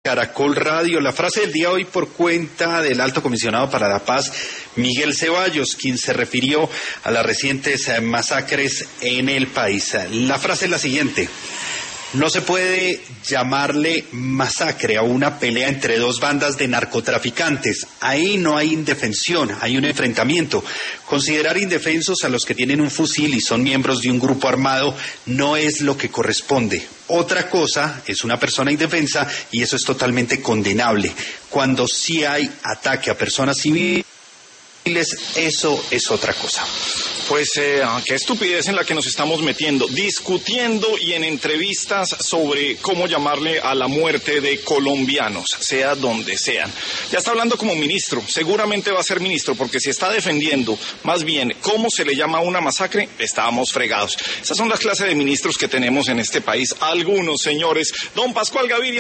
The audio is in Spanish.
Caracol Radio. La frase del día hoy por cuenta del Alto Comisionado para la Paz, Miguel Ceballos, quien se refirió a las recientes masacres en el país. La frase es la siguiente: no se puede llamarle masacre a una pelea entre dos bandas de narcotraficantes. Ahí no hay indefensión, hay un enfrentamiento. Considerar indefensos a los que tienen un fusil y son miembros de un grupo armado no es lo que corresponde. Otra cosa es una persona indefensa y eso es totalmente condenable. Cuando sí hay ataque a personas civiles, eso es otra cosa. Pues qué estupidez en la que nos estamos metiendo, discutiendo y en entrevistas sobre cómo llamarle a la muerte de colombianos, sea donde sean. Ya está hablando como ministro, seguramente va a ser ministro, porque si está defendiendo más bien cómo se le llama a una masacre, estábamos fregados. Esas son las clases de ministros que tenemos en este país, algunos señores. Don Pascual Gaviria.